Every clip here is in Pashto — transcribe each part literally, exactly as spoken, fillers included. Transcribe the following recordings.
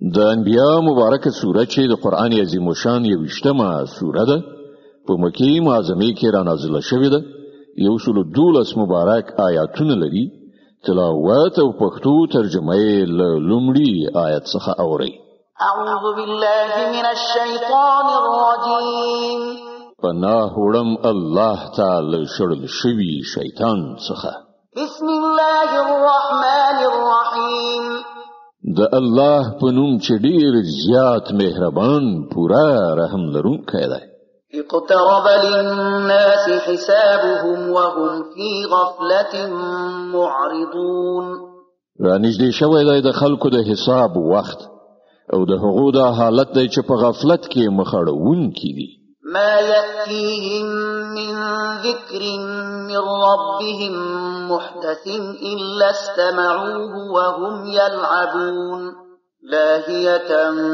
د انبیاء مبارکه سوره چې د قران عظیم شان یوشتمه سوره ده په مکی معظمه کې را نازله شوې ده یو سل دولس مبارک آیاتونه لري تلاوت او پښتو ترجمه یې له لومړي آیت څخه اوري اعوذ بالله من الشیطان الرجیم پناه وړم الله تعالی شړل شوی شیطان څخه بسم الله الرحمن الرحیم د الله په نوم چې ډیر زیات مهربان پورا رحم لرونکی دی اقترب للناس حسابهم وهم في غفلة معرضون رانږدې شوی دی د خلکو د حساب وخت او د هغو د حالت دی چې په غفلت کې مخړونکي دي ما يأتيهم من ذكر من ربهم محدث إلا استمعوه وهم يلعبون لاهية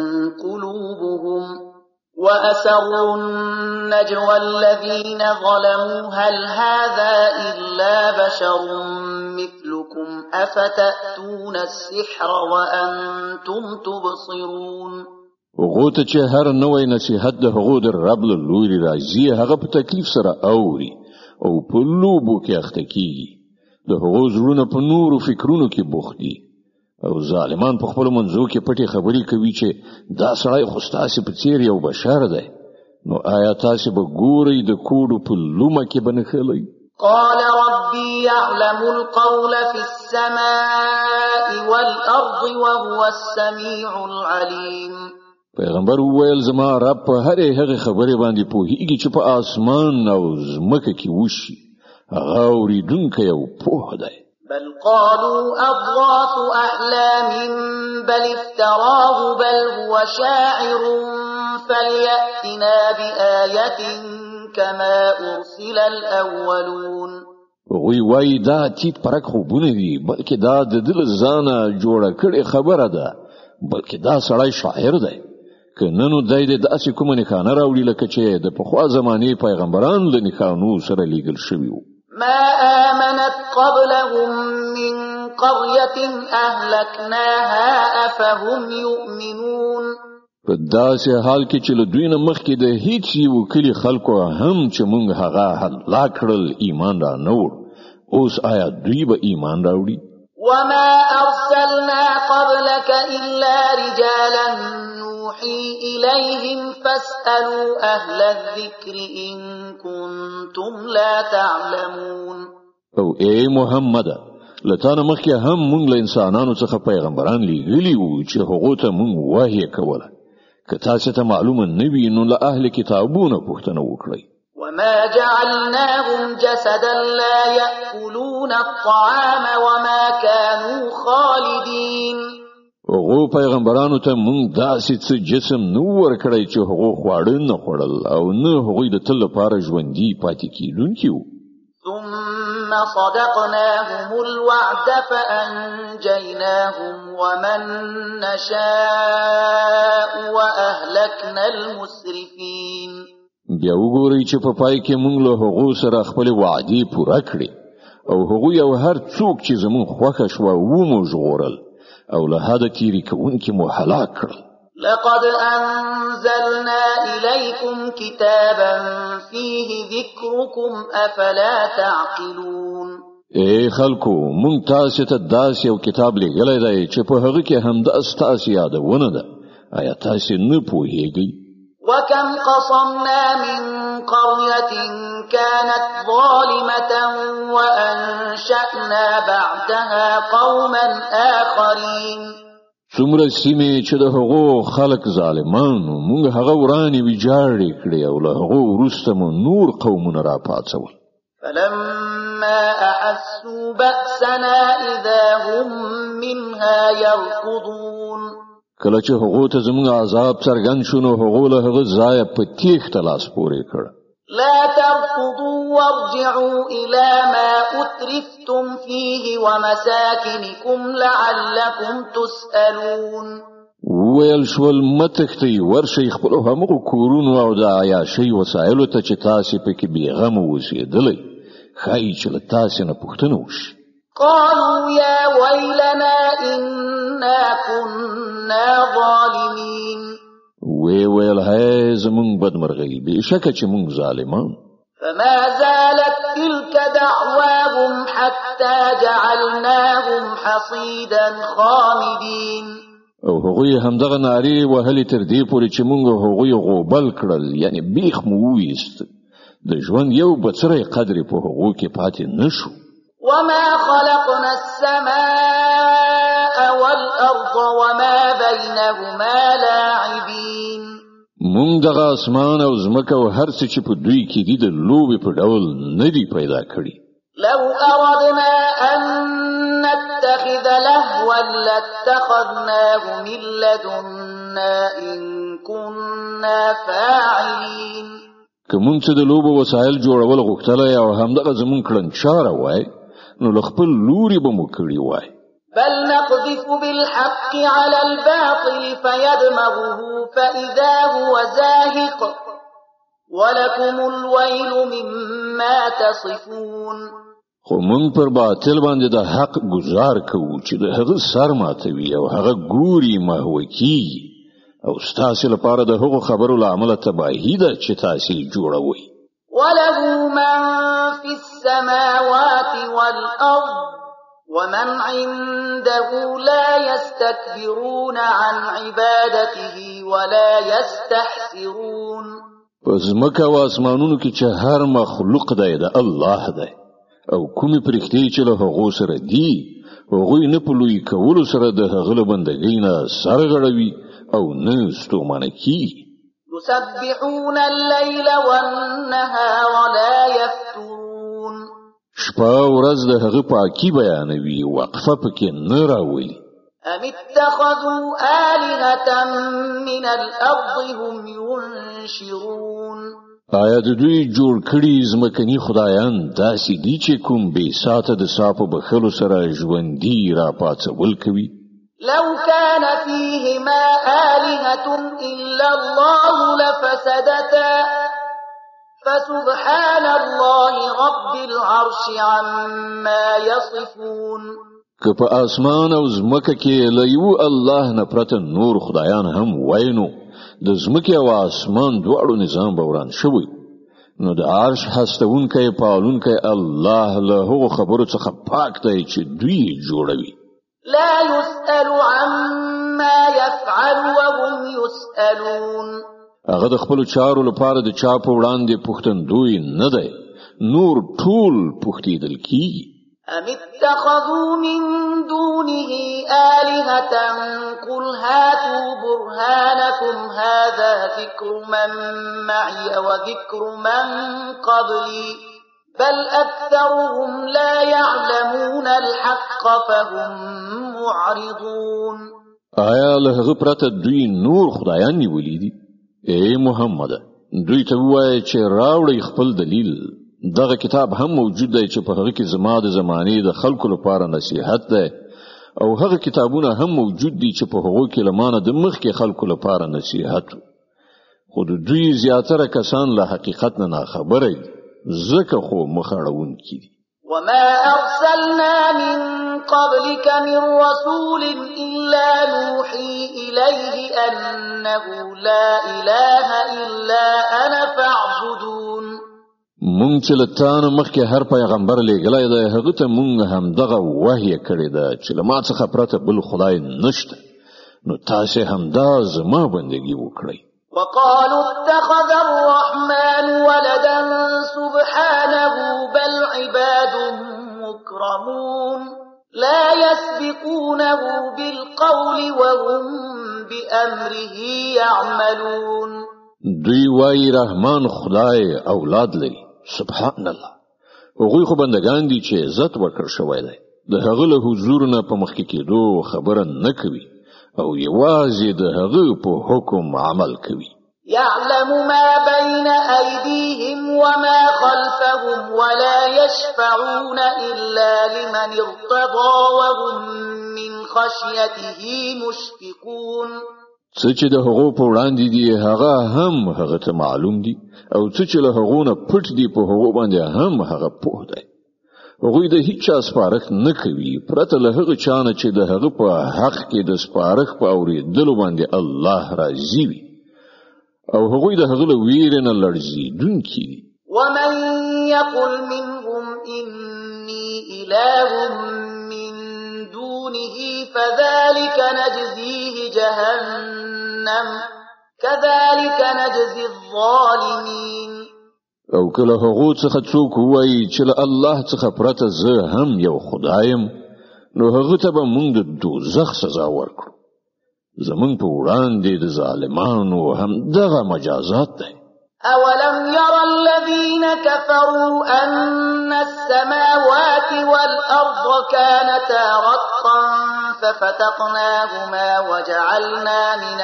قلوبهم وأسروا النجوى الذين ظلموا هل هذا إلا بشر مثلكم أفتأتون السحر وأنتم تبصرون هغه ته چې هر نوې نصيحت د هغه در رب له لوري راځي هغه په تکلیف سره اوري او په لوبو کې اخته کیږي د هغه زړونه په نورو فکرونو کې بوخت دي او ظالمان په خپل منځو کې پټي خبرې کوي چې دا سړی خو ستاسو په څیر یو بشر دی نو آیا تاسو به ګورئ د کوډو په لومه کې بنخلئ قال ربي يعلم القول في السماء والأرض وهو السميع العليم پیغمبر وویل زما رب په هرې هغه خبرې باندې پوهیږي چې په اسمان او ځمکه کې وشي هغه اوریدونکی او پوه دی بل قالوا أضغاث أحلام بل افتراه بل هو شاعر فليأتنا بآية كما أرسل الأولون وی وای دا تیت پرک خوبونه دي بلکې دا د دل ځانه جوړه کړې خبره ده بلکې دا سړی شاعر دی که ننو دای د داسې کومه نښانه راوړي لکه چې د پخوا زمانې پیغمبران له نښانو سره لیږل شوي وو ما آمنت قبلهم من قرية أهلكناها أفهم يؤمنون په داسې حال کې چې له دوی نه مخکې د هیڅ یو کلي خلکو هم چې موږ هغه هلاک کړل ایمان را نه وړ اوس آیا دوی به ایمان راوړي وما أرسلنا قبلك إلا رجالا نوحي إليهم فاسألوا أهل الذكر إن كنتم لا تعلمون او اے محمد لتانه مخکې هم موږ له انسانانو څخه پیغمبران لیږلي وو چې هغو ته موږ وحی کوله که تاسو ته معلومه نه وي نو له اهل کتابونو پوښتنه وکړئ وما جعلناهم جسدا لا يأكلون الطعام وما كانوا خالدين هغو پیغمبرانو ته موږ داسې څه جسم نو ورکړی چې هغو خواړه نه خوړل او نه هغوی د تل لپاره ژوندي پاتې کیدونکي وو ثم صدقناهم الوعد فأنجيناهم ومن نشاء وأهلكنا المسرفين بیا وګورئ چې په پای کې موږ له هغو سره خپل وعدې پوره کړې او هغوی او هر څوک چې زموږ خوښه شوه ومو ژغورل او له حده تیرې کوونکي مو هلاک کړل لقد أنزلنا إليكم كتابا فيه ذكركم أفلا تعقلون اے خلکو مونږ تاسو ته داسې یو کتاب لګلای دی چې په هغه کې هم د ستاسو یادونه ده آیا تاسو نه پوهیږئ وكم قصمنا من قرية كانت ظالمة وأنشأنا بعدها قوما آخرين څومره سیمې چې د هغو خلک ظالمانو موږ هغه ورانې ویجاړې کړې او له هغو وروسته مو نور قومونه راپاڅول فلما أحسوا بأسنا إذا هم منها يركضون کله چې هغو ته زموږ عذاب څرګند شو نو هغو له هغه ځایه په تیښته لاس پورې کړ لا تركضوا وارجعوا إلى ما أترفتم فيه ومساكنكم لعلكم تسألون ویل شول متختی ورشي خپل همغه کورونو او د عیاشۍ وسایلو ته چې تاسو پکې بیغم اوسېدلې خای چې تاسو نه پوښتنه وشي قالوا يا ويلنا إنا كنا ظالمين وی ویل هی زمون بدمرغی بشکه چې مونږ ظالمان. فما زالت تلك دعواهم حتى جعلناهم حصيدا خامدين. او هغوی همدغه ناری وهلی تر دې پورې چې مونږ هغوی غوبل کړل، یعنی بیخ مو ویست. د ژوند یو بڅری قدر په هغو کې پاتې نشو. وما خلقنا السماء والأرض وما بينهما لاعبين. مونږ دغه اسمان او زمکه او هر څه چې په دوی کې دي د لوبې په ډول نه دی پیدا کړی. لو أردنا أن نتخذ لهوا لاتخذناه من لدنا إن كنا فاعلين. که مونږ څه د لوبو وسایل جوړول غوښتلای او همدغه زمونږ کړنچاره وای نو له خپل لوري به مو کړی وای. بل نقذف بالحق على الباطل فيدمغه فإذا هو زاهق ولكم الويل مما تصفون. خو مونږ پر باطل باندې د حق گزار کوو چې د هغه سر ماتوي او هغه ګوري محو کیږي، او ستاسو لپاره د هغو خبرو له امله تباهي ده چې تاسو جوړوي. وله من في السماوات والأرض ومن عنده لا يستكبرون عن عبادته ولا يستحسرون. پس مکه و اسمانونو کې چې هر مخلوق دی د الله دی، او کومې پرښتې چې له هغو سره دي هغوی نه په لوی کولو سره د هغه له بندګۍ نه سرغړوي او نه ستومانه کیږي. يسبحون الليل والنهار لا يفترون. شپه ورځ د هغه پاکي بیانوي، وقفه پکې نه راولي. أم اتخذوا آلهة من الأرض هم ينشرون. آیا د دوی جوړ کړي ځمکني خدایان داسې دي چې کوم بې ساته د ساپو بخلو سره ژوندي را پاڅول کوي؟ لو كان فيهما آلهة إلا الله لفسدتا فسبحان الله رب العرش عما يصفون. که په اسمان او زمکه کې له یو الله نه پرته نور خدایان هم وینو د زمکه او اسمان دواړو نظام به وران شوی، نو د عرش هستونکی پالونکی الله له هغو خبرو څخه پاک دی چې دوی جوړوي. لا يسأل عما يفعل وهم يسألون. هغه د خپل چارو لپاره د چا په وړاندې پوښتندوی نه دی، نور ټول پوښتیدل کیږي. أم اتخذوا من دونه آلهة قل هاتوا برهانكم هذا ذكر من معي وذكر من قبلي بل أكثرهم لا يعلمون الحق فهم معرضون. آیا له هغه پرته دوی نور خدایان نیولي دي؟ اے محمد دوی ته ووایه چې راوړئ خپل دلیل. دغه کتاب هم موجود دی چې په هغه کې زما د زمانې د خلکو لپاره نصیحت دی، او هغه کتابونه هم موجود دي چې په هغو کې لمانه د مخکې خلکو لپاره نصیحت، خو د دوی زیاتره کسان له حقیقت نه ناخبره دي، ځکه خو مخاړونکي دي. وما أرسلنا من قبلك من رسول إلا نوحي إليه أنه لا إله إلا أنا فاعبدون. مونږ چې له تانه مخکې هر پیغمبر لېږلی دی هغه ته مونږ همدغه وحی کړې ده چې له ما څخه پرته بل خدای نشته، نو تاسې همدا زما بندګي وکړئ. وقالوا اتخذ الرحمن ولدا سبحانه بل عباد مكرمون لا يسبقونه بالقول وهم بأمره يعملون. دوی وای رحمان خدای اولاد لري، سبحان الله. هغوی خو بندگان دي چې عزت ورکړ شوی دی، د هغه له حضور نه په مخکې کېدو خبره نه کوي او یوازې د هغه په حکم عمل کوي. يعلم ما بين أيديهم وما خلفهم ولا يشفعون إلا لمن ارتضى وهم من خشيته مشفقون. څه چې د هغو په وړاندې دي هغه هم هغه ته معلوم دي، او څه چې له هغو نه پټ دي په هغو باندې هم هغه پوه دی. هغوی د هیڅ چا سپارښت نه کوي پرته له هغه چا نه چې د هغه په حق کې د سپارښت په اورېدلو باندې الله راضي وي او هغوی د هغه له ویرې نه لړزېدونکي دي. ومن يقل منهم إني إله من دونه فذلك نجزيه جهنم كذلك نجزي الظالمين. او کله هغه څخه څوک وایي چې له الله څخه پرته زه هم یو خدایم نو هغه ته به موږ د دوزخ سزا ورکړو. زمون په وړاندې د ظالمانو هم دغه مجازات دی. أولم يرى الذين كفروا أن السماوات والأرض كانتا رتقا ففتقناهما وجعلنا من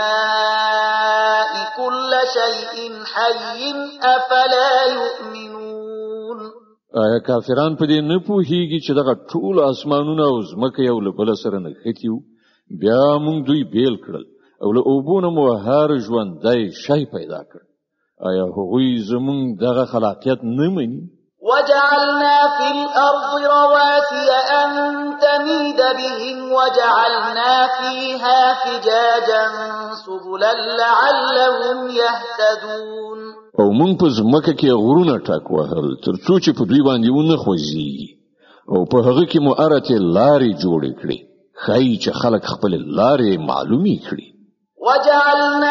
الماء كل شيء حي أفلا يؤمنون. آیا کافران په دې نه پوهیږي چې دغه ټول اسمانونه او ځمکه یو له بل سره نښتي وو بیا موږ دوی بیل کړل او له اوبو نه مو هر ژوندی شی پیدا کړ. آیا هغوی زمون دغه خلاقیت نه مني؟ وجعلنا في الأرض رواسي أن تميد بهم وجعلنا فيها فجاجا سبلا لعلهم يهتدون. او مونږ په ځمکه کې غرونه ټاک وهل تر څو چې په دوی باندې ونه خوځي او په هغه کې مو ارته لارې جوړې کړې خای چې خلک خپل لارې معلومي کړي. وجعلنا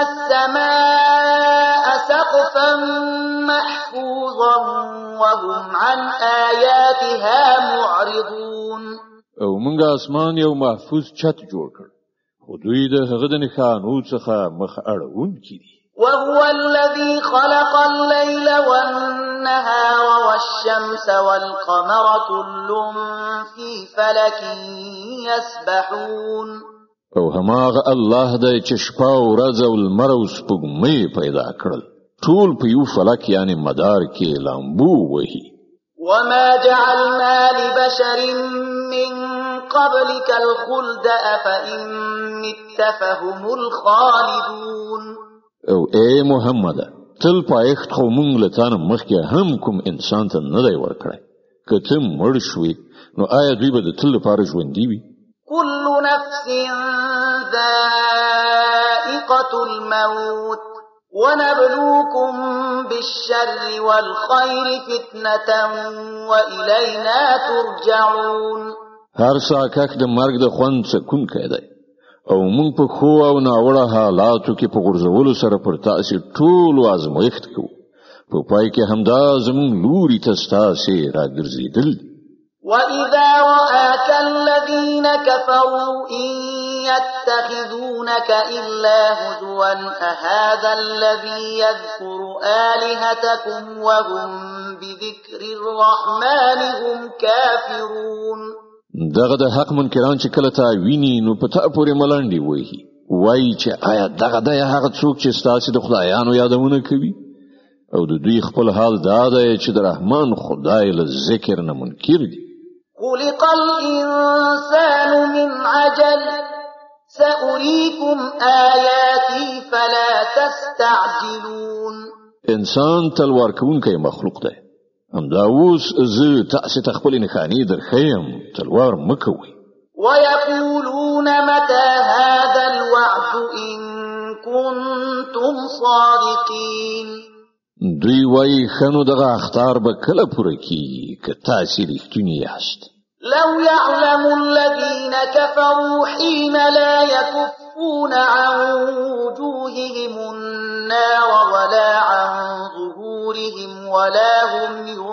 السماء سقفا محفوظا وهم عن آياتها معرضون. او موږ اسمان یو محفوظ چت جوړ کړ خو دوی د هغه د نښانو څخه مخ اړوونکي دي. وهو الذي خلق الليل والنهار والشمس والقمر كل في فلك يسبحون. او هماغه الله دی چې شپه او ورځ او لمر او سپوږمۍ پیدا کړل ټول په یو فلک یعنی مدار کې لامبو وهي. وما جعلنا لبشر من قبلك الخلد أفإن مت فهم الخالدون. او اے محمد تل پایښت خو مونږ له تانه مخکې هم کوم انسان ته نه دی ورکړی که ته مړ شوې نو آیا دوی به د تل لپاره ژوندي وي؟ كل نفس ذائقة الموت ونبلوكم بالشر والخير فتنة وإلينا ترجعون. هر ساکک د مرګ د خوند څکونکی دی او مونږ په خو او ناوړه حالاتو کې په غورځولو سره پر تاسو ټول آزمایښت کوو په پای کې همدا زموږ لوري ته ستاسې راګرځېدل. وَإِذَا رَآكَ الَّذِينَ كَفَرُوا إِن يَتَّخِذُونَكَ إِلَّا هُزُوًا أَهَذَا الَّذِي يَذْكُرُ آلِهَتَكُمْ وَهُمْ بِذِكْرِ الرَّحْمَنِ هُمْ كَافِرُونَ. دغه د حق منکران چې کله تا ویني نو په تا پورې ملنډي وایي وایي چې آیا دغه د هغه څوک چې ستاسو د خدایانو یادونه کوي او د دوی خپل حال دا دی چې د رحمان خدای له ذکر نه منکر دي. خلق الإنسان من عجل سأريكم آياتي فلا تستعجلون. انسان تلوار کوونکی مخلوق دی همدا اوس زه تاسو ته خپل نښانې درښیم تلوار مکوئ. ويقولون متى هذا الوعد إن كنتم صادقين. دوی وایي خنو دغه اختار به کله پوره کیږي که تاسو رښتونی یاست. لو يعلم الذين كفروا حين لا يكفون عن وجوههم النار ولا عن ظهورهم ولا هم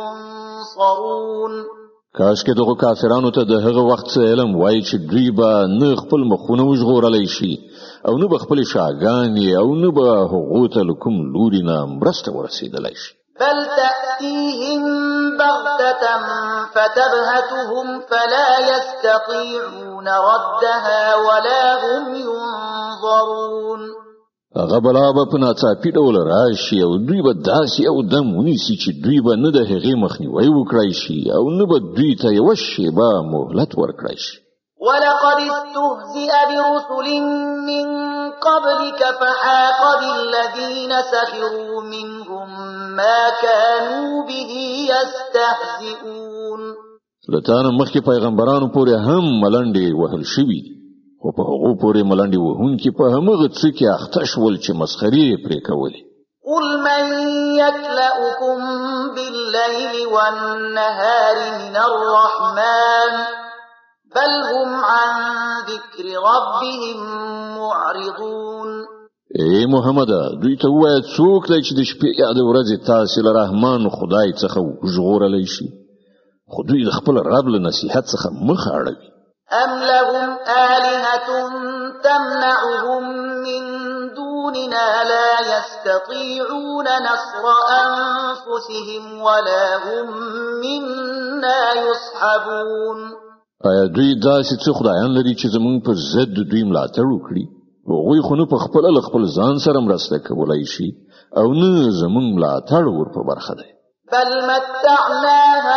ينصرون. کاش کې دغه کافرانو ته د هغه وخت څه علم وایي چې دوی به نه خپل مخونه وژغورلی شي او نه به خپل شاګانې او نه به هغو ته له کوم لوري نه مرسته ورسېدلی شي. بل تأتيهم بغتة فتبهتهم فلا يستطيعون ردها ولا هم ينظرون. هغه بلا به په ناڅاپي ډول راشي او دوی به داسې یو دم ونیسي چې دوی به نه د هغې مخنیوی وکړی شي او نه به دوی ته یوه شېبه مهلت ورکړی شي. ولقد استهزئ برسل من قبلك فحاق بالذين سخروا منهم ما كانوا به يستهزئون. لتان مخکې پیغمبرانو پورې هم ملنډې وهل شوي خو په هغو پورې ملنډې وهونکي په همغه څه کې اخته شول چې مسخرې پرې کولې. قل من يكلأكم بالليل والنهار من الرحمن بل هم عن ذكر ربهم معرضون. اے محمد دوی ته وایه څوک دی چې د شپې یا د ورځې تاسې له رحمان خدای څخه وژغورلی شي خو دوی د خپل رب له نصیحت څخه مخ اړوي. أم لهم آلهة تمنعهم من دوننا لا يستطيعون نصر أنفسهم ولا هم منا يصحبون. آیا دوی داسې څه خدایان لري چې زمونږ پر ضد دوی ملاتړ وکړي هغوی خو نه په خپله له خپل ځان سره مرسته کولی شي او نه زمونږ ملاتړ ور په برخه دی. بل متعنا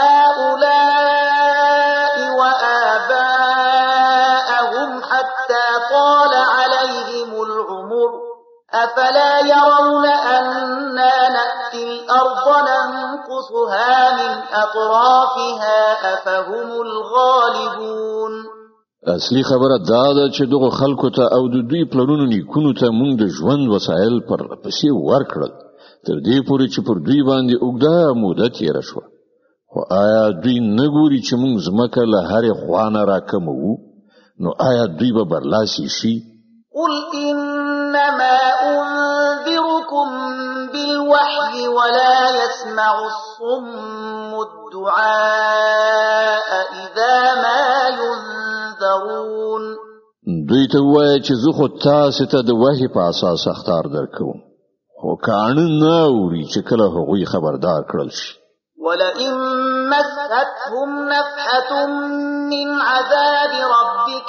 هؤلاء وآباءهم حتى طال عليهم العمر أفلا يرون أنا نأتي الأرض ننقصها من أطرافها أفهم الغالبون. اصلي خبره دا ده چې دغه خلکو ته او د دوی پلرونو نیکونو ته موږ د ژوند وسایل پر پسې ورکړل تر دې پورې چې پر دوی باندې اوږده موده تېره شوه خو آیا دوی نه ګوري چې موږ ځمکه له هرې خوا نه راکموو نو آیا دوی به برلاسي شي؟ قل إنما أنذركم بالوحي ولا يسمع الصم الدعاء إذا ما ينذرون. دوی ته وایه چې زه خو تاسې ته د وحي په اساس اخطار درکوم خو کاڼه نه اوري چې کله هغوی خبردار کړل شي. ولئن مستهم نفحة من عذاب ربك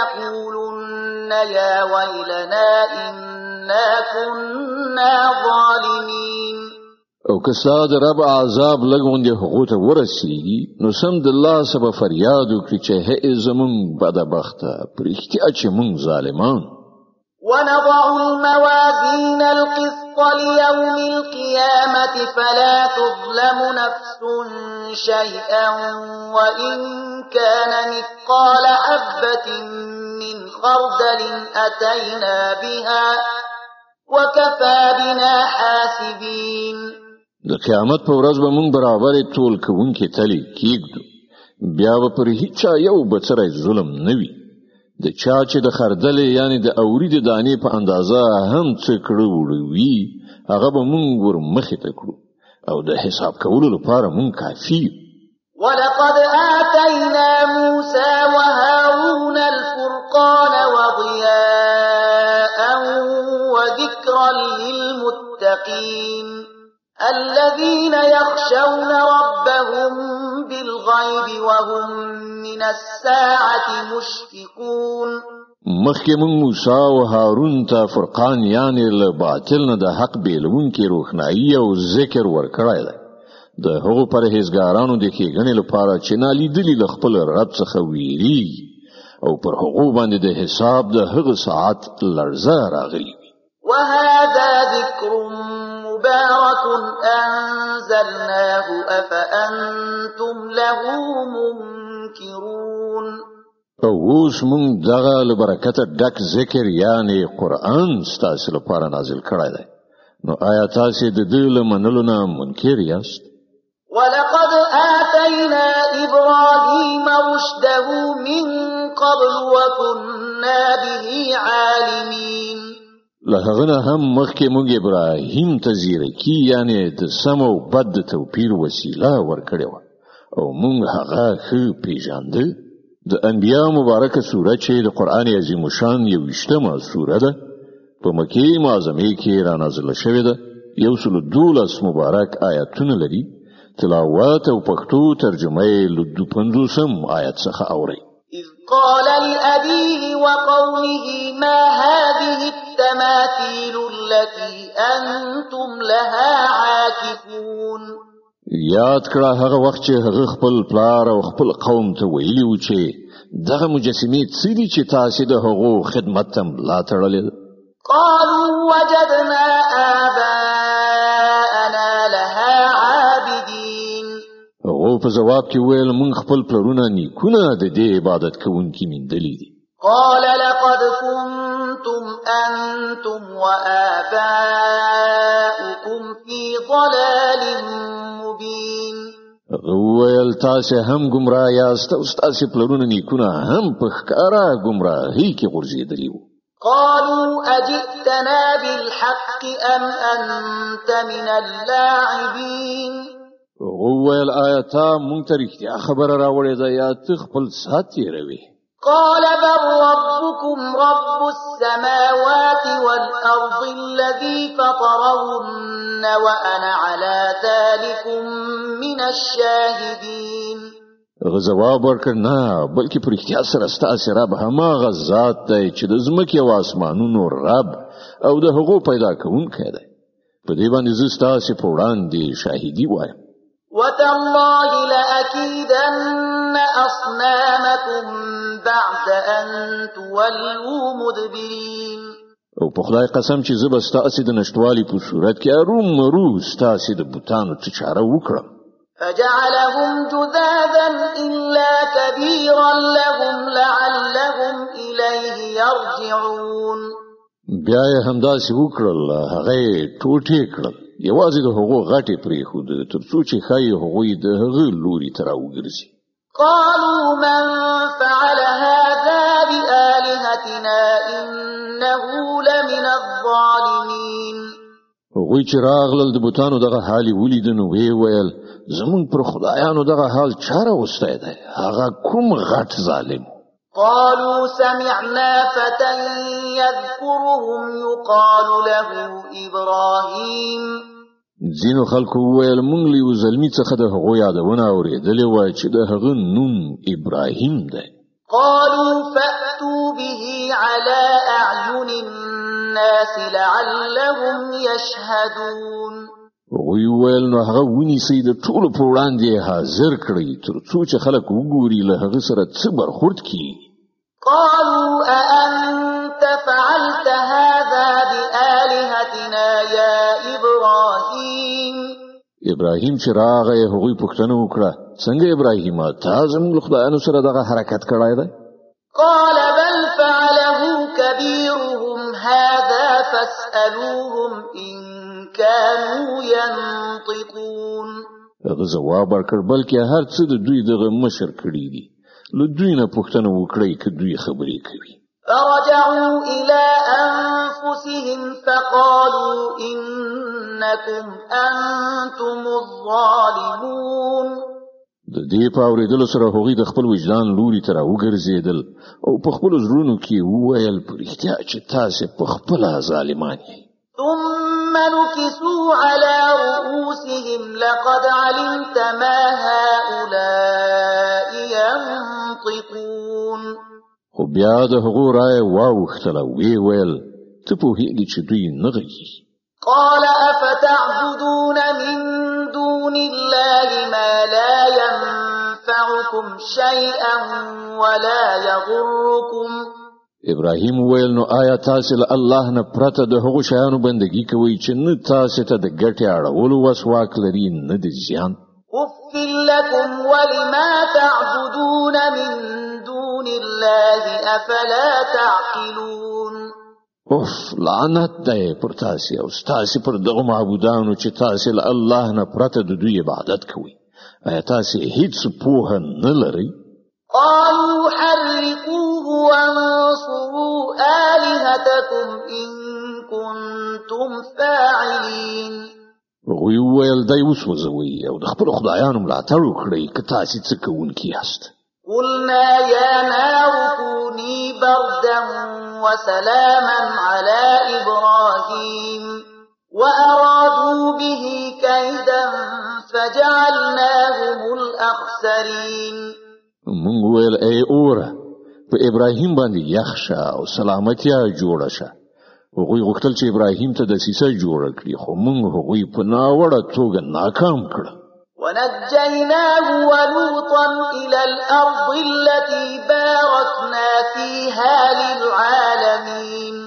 ليقولن يا ويلنا إنا كنا ظالمين. او که ستا د رب عذاب لږ غوندې هغو ته ورسیږي نو سم د الله څخه فریاد وکړي چې هئ زموږ بدبخته په رښتیا چې موږ ظالمان. ونضع الموازين القسط ليوم القيامة فلا تظلم نفس شيئا وإن كان مثقال حبة من خردل أتينا بها وكفى بنا حاسبين. د قیامت په ورځ به موږ برابرې ټول کوونکې تلې کېږدو بیا به پر هیچا یو بڅری ظلم نه وي د چا چې د خردلې یعنی د اوري د دانې په اندازه هم څه کړه وړوي هغه به موږ ور مخې ته کړو او د حساب کولو لپاره موږ کافي. ولقد آتينا موسى وهارون الفرقان وضياء وذكرا للمتقين الذين يخشون ربهم بالغيب وهم من الساعة مشفقون. مخکې موږ موسی او هارون ته فرقان یعنی له باطل نه د حق بیلونکي روښنايي او ذکر ورکړی دی د هغو پرهیزګارانو د ښېګڼې لپاره چې نالیدلي له خپل رب څخه ویریږي او پر هغو باندې د حساب د هغه ساعت لړزه راغلي وي. وهذا ذكر مبارك أنزلناه أفأنتم له منكرون. او اوس موږ دغه له برکته ډک ذکر یعنی قرآن ستاسو لپاره نازل کړی دی نو آیا تاسو د دې له منلو نه منکر یاست؟ ولقد آتينا إبراهيم رشده من قبل وكنا به عالمين. لهغه هم مخکې موږ ابراهیم ته زیرکی یعنی د سم او بد توپیر وسیله ورکړې وه او موږ هغه ښه پیژانده. د انبیا مبارکه سوره چې د قرآن عظیم شان یویشتمه سوره ده په مکې معظمې کې را نازله شوې ده یو سل دولس مبارک آیاتونه لري تلاوت او پښتو ترجمه یې له دو پنځوسم آیت څخه اورئ. إذ قال لأبيه وقومه ما هذه التماثيل التي أنتم لها عاكفون. یاد کړه هغه وخت چې هغه خپل پلار او خپل قوم ته ویلي و چې دغه مجسمې څه دي چې تاسو د هغو خدمت ته ملا تړلې. قالوا وجدنا آباءنا لها عابدين. هغه هغه په جواب کې ویل مونږ خپل پلرونه نیکونه د دې عبادت کوونکي میندلې دي. قال لقد كنتم أنتم وآباؤكم في ضلال مبين. ویل تاسو هم گمراه یاست او تاسو پلرونه نیکونه هم په ښکارا گمراهۍ کې غورځېدلي وو. قالوا أجئتنا بالحق أم أنت من اللاعبين. وویل آیا تا مونږ ته رښتیا خبره راوړې ده یا ته خپل ساعت تېروې؟ قال بل ربكم رب السماوات والأرض الذي فطرهن وأنا على ذلكم من الشاهدين. جواب ورکړ نه بلکې پر اختیار سره ستاسو رب هماغه ذات دی چې د ځمکې او اسمانونو رب او د هغو پیدا کوونکی دی. په دې باندې زه ستاسو په وړاندې شاهدي وایم. وتالله لأكيدن أصنامكم بعد أن تولوا مدبرين. او په خدای قسم چې زه به ستاسو د نشټوالي په صورت کې ارومرو ستاسو د بوتانو څه چاره وکړم. فجعلهم جذاذا إلا كبيرا لهم لعلهم إليه يرجعون. بیا یې همداسې وکړل هغه ټوټې کړل یوازې د هغو غټې پرېښود تر څو چې ښایي هغوی د هغه لوري ته راوګرځي. قالوا من فعل هذا بآلهتنا إنه لمن الظالمين. هغوی چې راغلل د بوتانو دغه حال ولید نو وی ویل زمون پر خدایانو دغه حال چا راوستی دی هغه کوم غټ ظالم. قالوا سمعنا فتى يذكرهم يقال له إبراهيم. ځینو خلکو ویل مونږ له یو زلمي څخه د هغو یادونه اورېدلې وای چې د هغه نوم ابراهیم دی. قالوا فأتوا به على أعين الناس لعلهم يشهدون. هغوی ویل نو هغه ونیسئ د ټولو په وړاندې حاضر کړئ تر څو چې خلک وګوري له هغه سره څه برخورد کړي. قالوا أأنت فعلت هذا بآلهتنا يا إبراهيم. ابراهیم چې راغی هغوی پوښتنه وکړه څنګه ابراهیم تا زموږ له خدایانو سره دغه حرکت کړی دی؟ قال بل فعله كبيرهم هذا فاسألوهم إن كانوا ينطقون. هغه جواب ورکړ بلکې هر څه د دوی دغه مشر کړي دي له دوی نه پوښتنه وکړئ که دوی خبرې کوي. فرجعوا إلى أنفسهم فقالوا إنكم أنتم الظالمون. د دې په اورېدلو سره هغوی د خپل وجدان لوري ته راوګرځېدل او په خپلو زړونو کې وویل په رښتیا چې تاسې په خپله ظالمان یئ. ثم نكسوا على رؤوسهم لقد علمت ما هؤلاء ينطقون. خو بیا د هغو رایه واوښتله ویې ویل ته پوهېږې چې دوی نه غږېږي. قال أفتعبدون من دون الله ما لا ينفعكم شيئا ولا يضركم. ابراهیم ویل نو آیا تاسو له الله نه پرته د هغو شیانو بندگی کوئ چې نه تاسو ته د ګټې اړولو وس واک لري نه د زیان؟ أف لكم ولما تعبدون من دون الله أفلا تعقلون. اوف لعنت دی پر تاسو او تاسو پر دغه معبودانو چې تاسو له الله نه پرته د دوی عبادت کوئ آیا تاسو هیڅ پوهه نه لرئ؟ قالوا حرقوه وانصروا آلهتكم إن كنتم فاعلين. هغوی وویل دی وسوځوئ او د خپلو خدایانو ملاتړ وکړئ که تاسې څه کوونکي یاست. قلنا يا نار كوني بردا وسلاما على إبراهيم وأرادوا به كيدا فجعلناهم الأخسرين. مونږ ویل ای اوره په ابراهیم باندې یخ شه او سلامتیا جوړه شه. هغوی غوښتل چې ابراهیم ته دسیسه جوړه کړي خو مونږ هغوی په ناوړه توګه ناکام کړه. ونجيناه ولوطا إلى الأرض التي باركنا فيها للعالمين.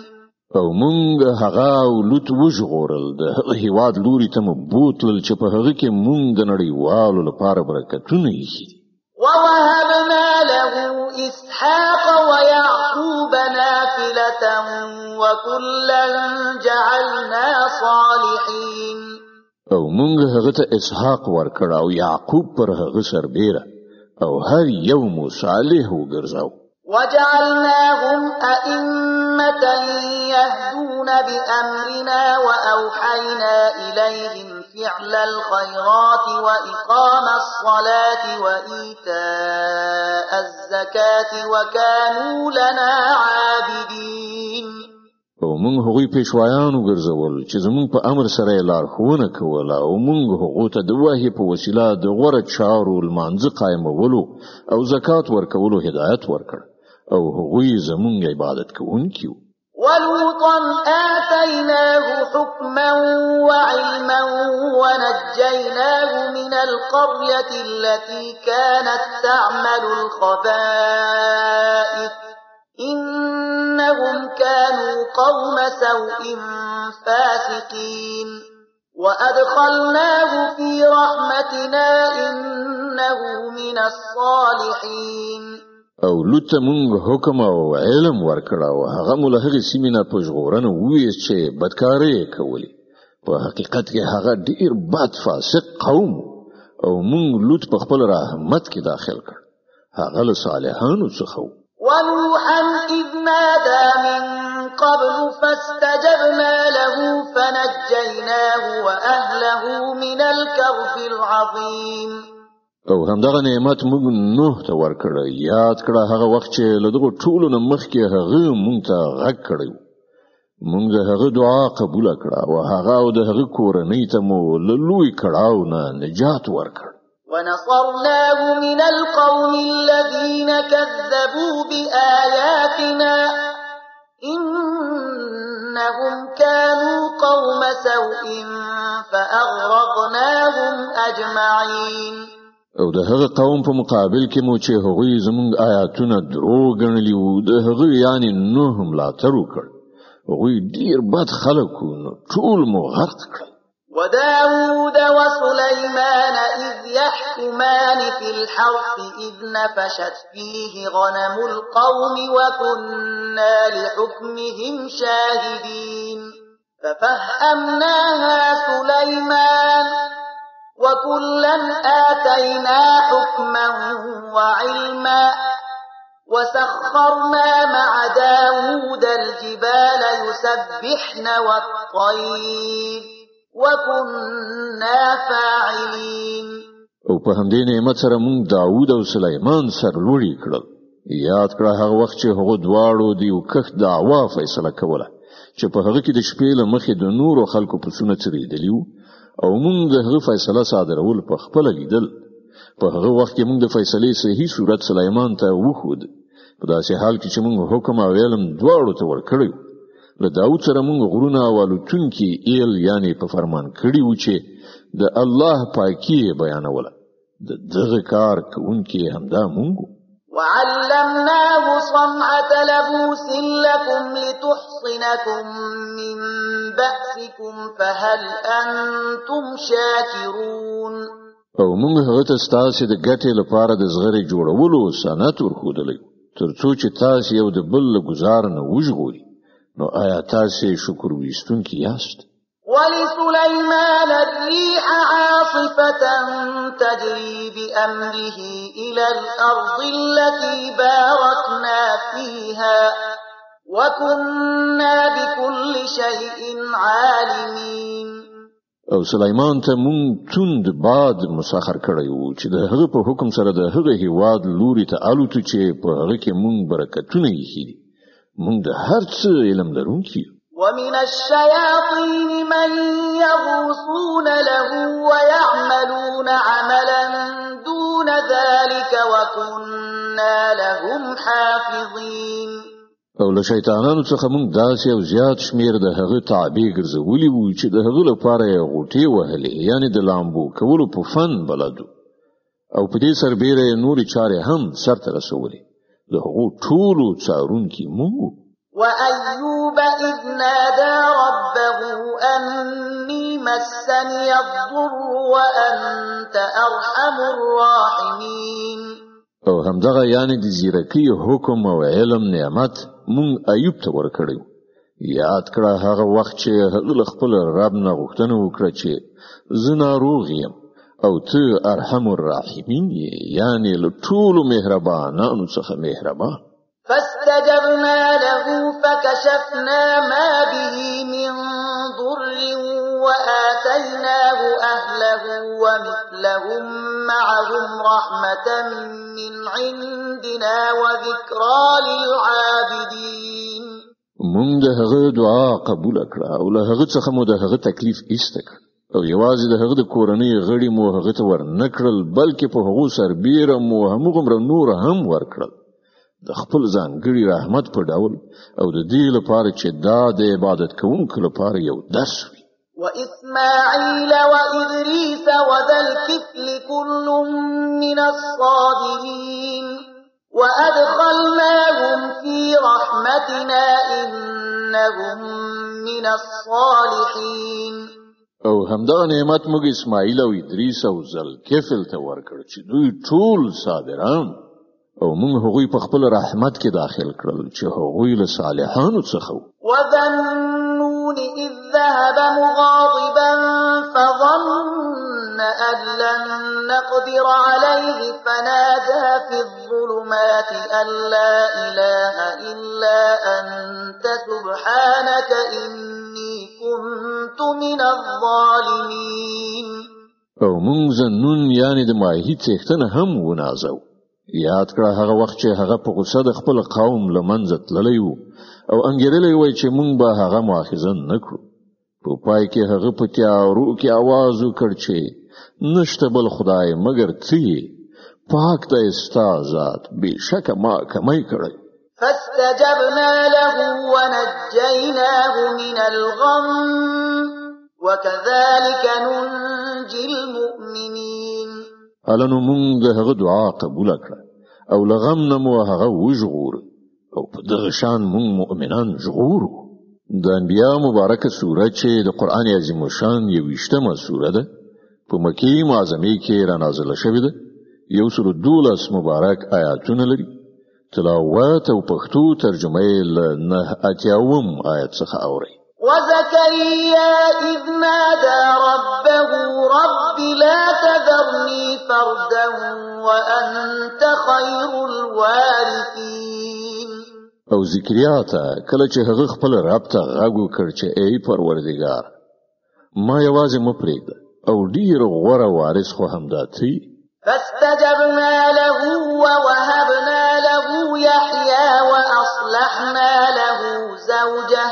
او مونږ هغه او لوط وژغورل د هغه هیواد لوري ته مو بوتلل چې په هغه کې مونږ د نړیوالو لپاره برکتونه ایښي دي. ووهبنا له إسحاق ويعقوب نافلة وكلا جعلنا صالحين. او مونږ هغه ته اسحاق ورکړ او یعقوب پر هغه سربیره او هر یو مو صالح وګرځاو. وجعلناهم أئمة يهدون بأمرنا وأوحينا إليهم فعل الخيرات وإقام الصلاة وإيتاء الزكاة وكانوا لنا عابدين. او مونږ هغوی پیشوایان وګرځول چې زمونږ په امر سره یې لارښوونه کوله او مونږ هغو ته د وحي په وسیله د غوره چارو لمانځه قایمولو او زکات ورکولو هدایت ورکړ او هغوی زمونږ عبادت کوونکي وو. ولوطا آتيناه حكما وعلما ونجيناه من القرية التي كانت تعمل الخبائث إنهم كانوا قوم سوء فاسقين وأدخلناه في رحمتنا إنه من الصالحين. او لوط مونږ حکم او علم ورکړ او هغه مو له هغې سیمې نه په ژغورنه وویست چې بدکارۍ یې کولې. په حقیقت کې هغه ډیر بد فاسق قوم او مونږ لوط په خپل رحمت کې داخل کړ. هغه له صالحانو څخه و. ونوحا إذ نادى من قبل فاستجبنا له فنجيناه وأهله من الكرب العظيم. او همدغه نعمت موږ نوح ته ورکړ. یاد کړه هغه وخت چې له دغو ټولو نه مخکې هغه موږ ته غږ کړی. موږ د هغه دعا قبول کړه او هغه او د هغه کورنۍ ته مو له لوی کړاو نه نجات ورکړ. ونصرناه من القوم الذين كذبوا بآياتنا إنهم كانوا قوم سوء فأغرقناهم أجمعين. او د هغه قوم په مقابل کې مو چې هغوی زموږ آیاتونه درو ګڼلي وو د هغه یعنی نوح ملاتړ وکړ. هغوی ډیر بد خلک وو نو ټول مو غرق کړل. وداود وسليمان إذ يحكمان في الحرث إذ نفشت فيه غنم القوم وكنا لحكمهم شاهدين ففهمناها سليمان وكلا آتينا حكما وعلما وسخرنا مع داود الجبال يسبحن والطير وكنا فاعلين. او په همدې نعمت سره مونږ داود او سليمان سرلوړي کړل. یاد کړه هغه وخت چې هغه دواړو د یو کښت دعوا فیصله کوله چې په هغه کې د شپې له مخې د نورو خلکو پسونه چریدلی وو او مونږ د هغه فیصله صادرول په خپل لیدل. په هغه وخت کې مونږ د فیصلې صحیح صورت سليمان ته وښود. په داسې حال کې چې مونږ حکم او علم دواړو ته ورکړی. له داود سره مونږ غرونه او الوتونکي ایل یعنی په فرمان کړي وو چې د الله پاکي بیانوله. د دغه کار کوونکي همدا مونږ. وعلمناه صنعة لبوس لكم لتحصنكم من بأسكم فهل أنتم شاكرون. او مونږ هغه ته ستاسو د ګټې لپاره د زغرې جوړولو صنعت ورښودلی ترڅو چې تاسو یو د بل له گزار نه وژغوري. نو آیا تاسو شکر ویستونکي یاست؟ ولسليمان الريح عاصفة تجري بأمره إلى الأرض التي باركنا فيها وكنا بكل شيء عالمين. او سليمان ته مونږ توند باد مسخر کړی وو چې د هغه په حکم سره د هغه هیواد لوري ته الوتو چې په هغه کې مونږ برکتونه یې دي. مونږ د هر څه علم لرونکي. ومن الشياطين من يغوصون له ويعملون عملا دون ذلك وكنا لهم حافظين. او له شیطانانو څخه مونږ داسې او زیات شمیر د هغه تعبیر ګرځولي وو چې د هغه لپاره یې غوټې وهلې یعنی د لامبو کولو په فن بلدو او په دې سربېره نورې چارې هم سرته رسولې. د هغو ټولو څارونکي مونږ. وأيوب إذ نادى ربه أني مسني الضر وأنت أرحم الراحمين. او همدغه یعنی د زیرکی حکم او علم نعمت مون ایوب ته ورکړی. یاد کړه هغه وخت چې هغه خپل رب نه غوښتنه وکړه چې زه ناروغ یم او ته ارحم الراحمین یعنی له ټولو مهربانانو څخه مهربان. فاستجبنا له فكشفنا ما به من ضر وآتيناه أهله ومثلهم معهم رحمة من عندنا وذكرى للعابدين. مونږ د هغه دعا قبول کړه او له هغه څخه مو د هغه تکلیف ایسته کړ او یوازې د هغه د کورنۍ غړي مو هغه ته ورنکړل بلکې په هغه سربیره مو همغه نور هم ورکړل د خپل ځانګړي رحمت په ډول او د دې لپاره چې دا د عبادت کوونکو لپاره یو درس وي. وإسماعيل وإدريس وذا الكفل كل من الصابرين وأدخلناهم في رحمتنا إنهم من الصالحين. او همدغه نعمت موږ اسماعیل او ادریس او ذوالکفل ته ورکړ چې دوی ټول صابران او موږ هغوی په خپل رحمت کې داخل کړل چې هغوی له صالحانو څخه وو. وذنون إذ ذهب مغاضبا فظن أن لن نقدر عليه فنادى في الظلمات أن لا إله إلا أنت سبحانك إني كنت من الظالمين. او موږ ذنون یعنی د ماهی څښتنه هم ونازو. یاد کړه هغه وخت چې هغه په غوسه د خپل قوم لمنځه تللی وو او انګیرلی وای چې مونږ به هغه مؤاخذه نه کړو. په پای کې هغه په تیارو کې आवाज وکړ چې نشته بل خدای مگر ته پاک د استازات بشک ما کمای کړی. فاستجبنا له ونجيناه من الغم وكذلك ننجي المؤمنين. الانو مونږ د هغه دعا قبول کړه او لغم نه مو هغه وژغور او په دغه شان مونږ مؤمنان ژغورو. د انبیاء مبارکه سوره چې د قران عظیم شان یویشتمه سوره ده په مکی معظمه کې را نازله شوې ده. یو سل دولس مبارک آیاتونه لري. تلاوت او پښتو ترجمه یې له نه اتیاوم آیت څخه اوري. وزكريا إذ نادى ربه رب لا تذرني فردا وأنت خير الوارثين. او زکریا ته کله چې هغه خپل رب ته غږ وکړ چې ای پروردګار ما یوازې مه پرېږده او ډیر غوره وارث خو همدا تی. فاستجبنا له ووهبنا له يحيى وأصلحنا له زوجه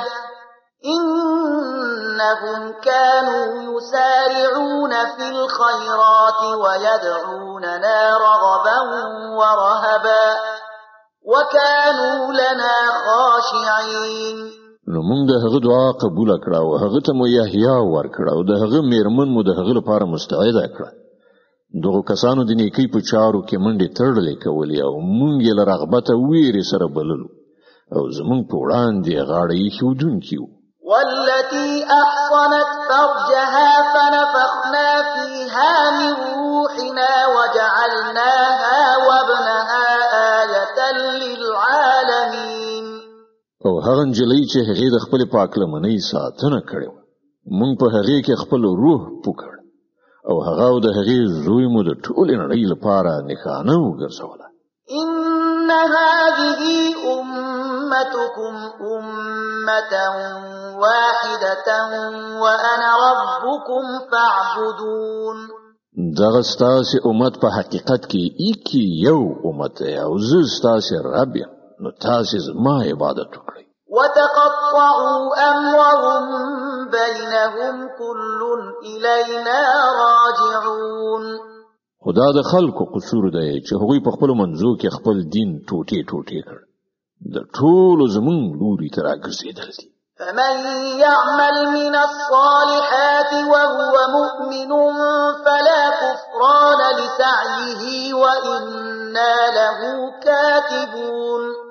إنهم كانوا يسارعون في الخيرات ويدعوننا رغبا ورهبا وكانوا لنا خاشعين. نو موږ د هغه دعا قبول کړه او هغه ته مو یحیی ورکړه او د هغه میرمن مو د هغه لپاره مستعده کړه. دغه کسانو د نیکی په چارو کې منډې تړلې کولې او موږ یې له رغبته ویرې سره بللو او زموږ په وړاندې غاړه یې ښودونکي وو. والتي أحصنت فرجها فنفخنا فيها من روحنا وجعلناها وابنها آية للعالمين. او هغه نجلۍ چې هغې د خپل پاکلمنۍ ساتنه کړې وه موږ په هغې کې خپل روح پوکړ او هغه او د هغې زوی مو د ټولې نړۍ لپاره نښانه وګرځوله. إن هذه أمتكم أمة واحدة وأنا ربكم فاعبدون. دغه ستاسې امت په حقیقت کې ایکی یو امت دی او زه ستاسې رب یم نو تاسې زما عبادت وکړئ. وتقطعوا أمرهم بينهم كل إلينا راجعون. خدا د خلکو قصور دی چې هغوی په خپل منځو کې خپل دین ټوټې ټوټې کړ. د ټولو زمون لوري ته راګرځېدل دي. فمن يعمل من الصالحات وهو مؤمن فلا كفران لسعيه وإنا له كاتبون.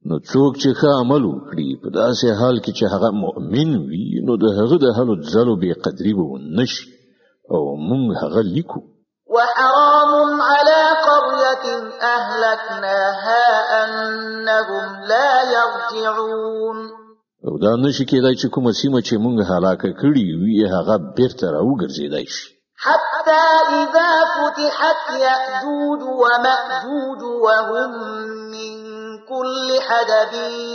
نو څوک چې ښه عمل وکړي په داسې حال کې چې هغه مؤمن وي نو د هغه د هلو ځلو بې قدري به ونشي او موږ هغه لیکو. وحرام على قرية أهلكناها أنهم لا يرجعون. او دا نشي کېدای چې کومه سیمه چې موږ هلاکه کړي وي هغه بیرته راوګرځېدای شي. حتى إذا فتحت يأجوج ومأجوج وهم من كل حدب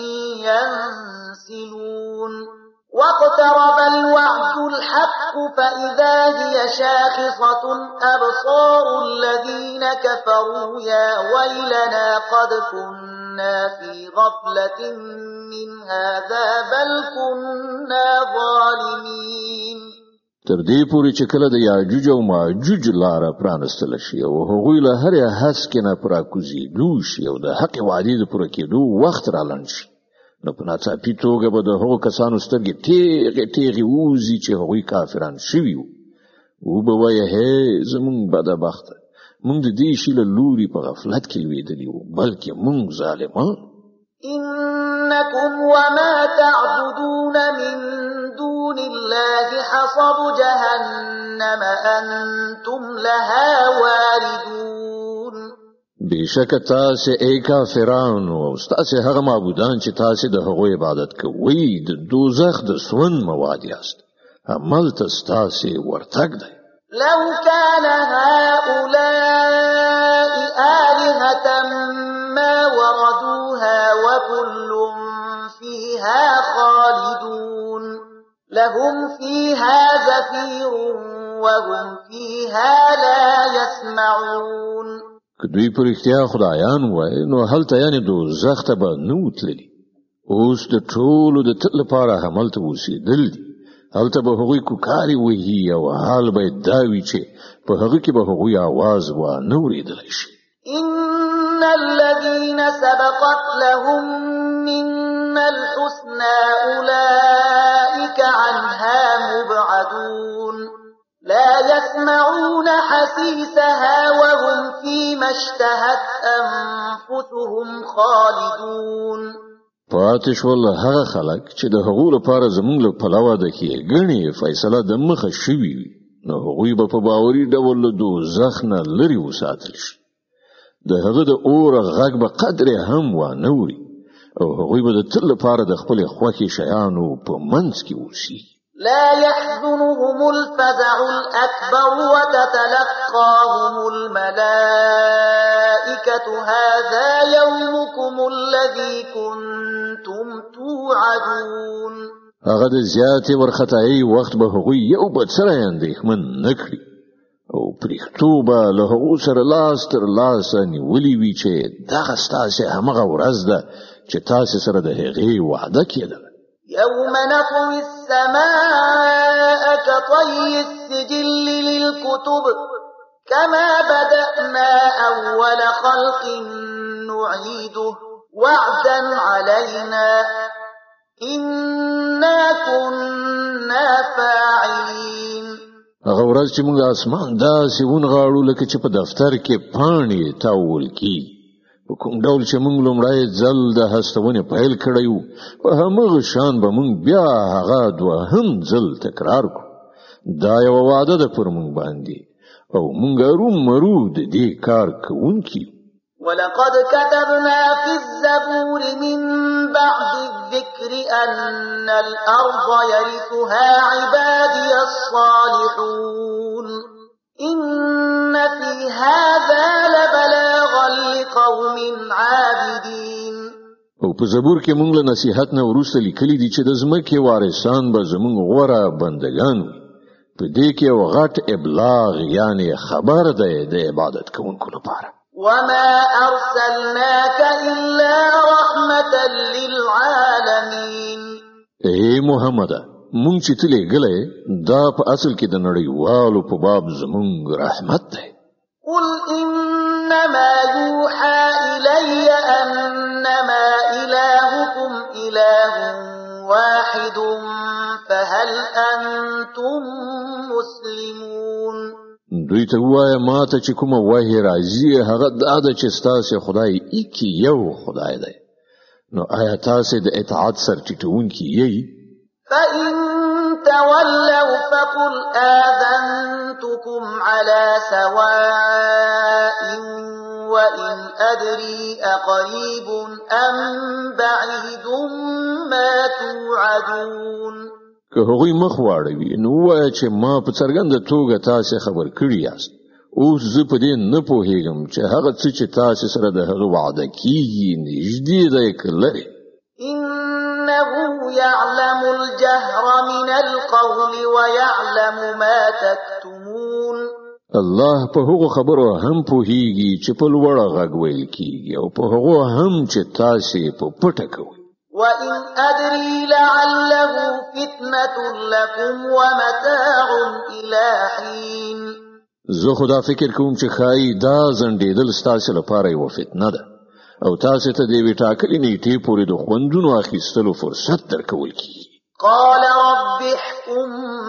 ينسلون واقترب الوعد الحق فإذا هي شاخصة أبصار الذين كفروا يا ويلنا قد كنا في غفلة من هذا بل كنا ظالمين. تر دې پورې چې کله د یاجوج او ماجوج لاره پرانستل شي او هغوی له هر هڅې نه پراکوزیدو شي او د حق وعدې د پوره کېدو وخت رالند شي نو په ناڅاپي توګه به د هغو کسانو سترګې تیغې تیغې ووځي چې هغوی کافران شوي وو. وبه وایي هی زمونږ بدبخته موږ د دې شي له لوري په غفلت کې لوېدلي وو بلکې موږ ظالمان. إنكم وما تعبدون من دون الله حصب جهنم أنتم لها واردون. بشک تاسو ای کافرانو او تاسو هغه معبودان چې تاسو د هغو عبادت کوئ د دوزخ د سون مواد یاست. عمل تاسو ورتګ دی. لو كان هؤلاء آلهة ما وردوها وكل فيها خالدون لهم فيها زفير وهم فيها لا يسمعون. کدوی پر اختیار خدایان وای نو هلته یعنی دوزخ ته به نو تللی. اوس د ټولو د تل لپاره هملته اوسېدل دي. هلته به هغوی کوکاري وهي او حال به دا وي چې په هغه کې به هغوی आवाज وانه اورېدلی شي. إن الذين سبقت لهم منا الحسنى أولئك عنها مبعدون لا يسمعون حسيسها وهم فيما اشتهت أنفسهم خالدون. پاتې شول هغه خلک چې د هغو لپاره زموږ له پلوه د ښېګڼې فیصله د مخه شوي وي نو هغوی به په باوري ډول له دوزخ نه لرې وساتل شي. د هغه د اوره غږ به قدرې هم وانه اوري او هغوی به د تل لپاره د خپلې خوښې شیانو په منځ کې اوسي. لا يحزنهم الفزع الأكبر وتتلقاهم الملائكة هذا يومكم الذي كنتم توعدون. هغه د زیاتې ورختایي وخت به هغوی یو بل سره اندېښمن نه کړي او پرښتو به له هغو سره لاس تر لاسه نیولي وي چې دغه ستاسې همغه ورځ ده چې تاسې سره د هغې وعده کېدله. يوم نطوي السماء كطي السجل للكتب كما بدأنا أول خلق نعيده وعدا علينا إنا كنا فاعلين. هغه ورځ چې موږ اسمان داسې ونغاړو لکه چې په دفتر کې پاڼې تاول کی په کوم ډول چې موږ لومړی ځل د هستونې پیل کړی وو په همغه شان به موږ بیا هغه دوهم ځل تکرار کړو. دا یوه وعده ده پر موږ باندې او موږ ارومرو د دې کار کوونکي. ولقد كتبنا في الزبور من بعد الذكر أن الأرض يرثها عبادي الصالحون إن في هذا لبلاغا لقوم عابدين. او په زبور کې موږ له نصیحت نه وروسته لیکلي دي چې د ځمکې وارثان به زموږ غوره بندګان وي. په دې کې یو غټ ابلاغ یعنی خبر دی د عبادت کوونکو لپاره. وما أرسلناك إلا رحمة للعالمين. اے محمد مونږ چې تلې غلې دا په اصل کې د نړیوالو په باب زمونږ رحمت دی. قل إنما يوحى إلي أنما إلهكم إله واحد فهل أنتم مسلمون. دوی ته وایه ما ته چې کومه وحی راځي هغه دا ده چې ستاسې خدای ایکی یو خدای دی نو آیا تاسو د اطاعت سر ټیټونکي یې؟ فإن تولوا فقل آذنتكم على سواء وإن أدري أقريب أم بعيد ما توعدون. که هغوی مخ واړوي نو وایه چې ما په څرګنده توګه تاسو خبر کړی یاست. اوس زه په دې نه پوهیږم چې هغه څه چې تاسو سره د هغه وعده کیږي نږدې دی که لرې. إنه يعلم الجهر من القول ويعلم ما تكتمون. الله په هغو خبرو هم پوهیږي چې په لوړه غږ ویل کیږي او په هغو هم چې تاسو په پټه کوئ. وإن أدري لعله فتنة لكم ومتاع إلى حين. زه خدا فکر کوم چې خای دا زندېدل ستاسو لپاره یو فتنه ده او تاسو ته د یوې ټاکلې نیټې پورې د خوندونو اخیستلو فرصت درکول کیږي. قال رب احكم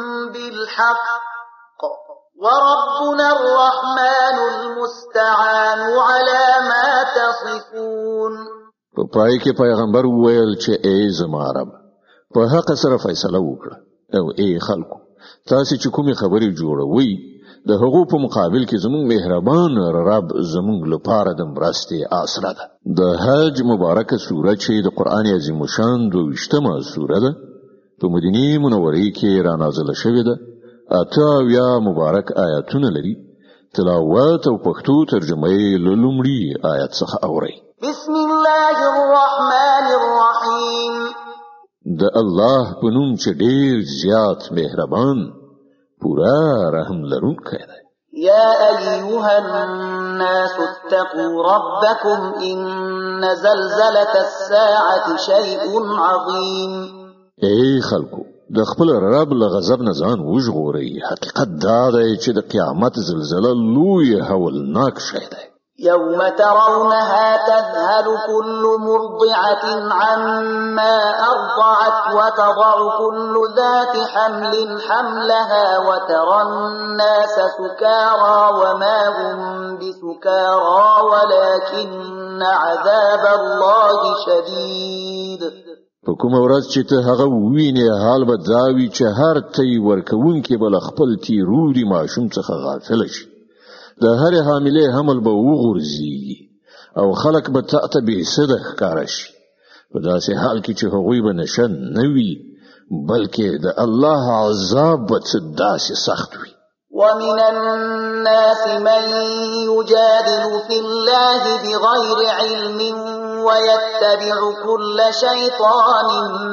بالحق وربنا الرحمن المستعان على ما تصفون. په پای کې پیغمبر وویل چې ای زما رب په حق سره فیصله وکړه او ای خلکو تاسو چې کومې خبرې جوړوئ د هغو په مقابل کې زموږ مهربان رب زموږ لپاره د مرستې آسره ده. د حج مبارکه سوره چې د قرآن عظیم شان دویشتمه سوره ده په مدینه منورې کې را نازله شوې ده. اته اویا مبارک آیاتونه لري. تلاوت او پښتو ترجمه یې له لومړي آیت څخه اورئ. بسم الله الرحمن الرحیم. د الله په نوم چې ډېر زیات مهربان پورا رحم لرونکی دی. يا أيها الناس اتقوا ربكم إن زلزلة الساعة شيء عظيم. ای خلکو د خپل رب له غضب نه ځان وژغورئ. حقیقت دا دی چې د قیامت زلزله لوی هولناک شی دی. يوم ترونها تذهل كل مرضعة عما أرضعت وتضع كل ذات حمل حملها وترى الناس سكارى وما هم بسكارى ولكن عذاب الله شديد. په کومه ورځ چې ته هغه ووینې حال به دا وي چې هر تی ورکوونکی به له خپل تیروري ماشوم څخه غافله شي. د هرې حاملې حمل به وغورځي او خلک به تاته بې سده ښکاره شي په داسې حال کې چې هغوی به نشه نه وي بلکې د الله عذاب به څه داسې سخت وي. ومن الناس من يجادل في الله بغير علم ويتبع كل شيطان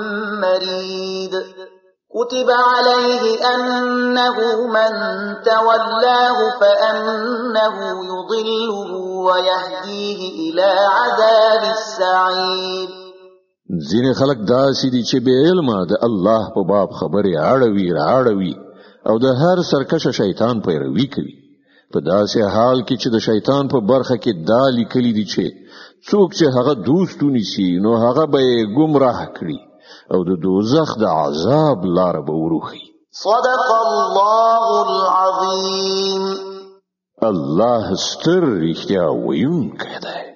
مريد. كتب عليه أنه من تولاه فأنه يضله ويهديه إلى عذاب السعير. ځینې خلک داسې دي چې بې علمه د الله په باب خبرې اړوي راړوي او د هر سرکشه شیطان پیروي کوي په داسې حال کې چې د شیطان په برخه کې دا لیکلي دي چې څوک چې هغه دوست ونیسي نو هغه به یې ګمراه کړي او د دوزخ د عذاب لاره به وروخي. صدق الله العظیم. الله ستر رښتیا ویونکی دی.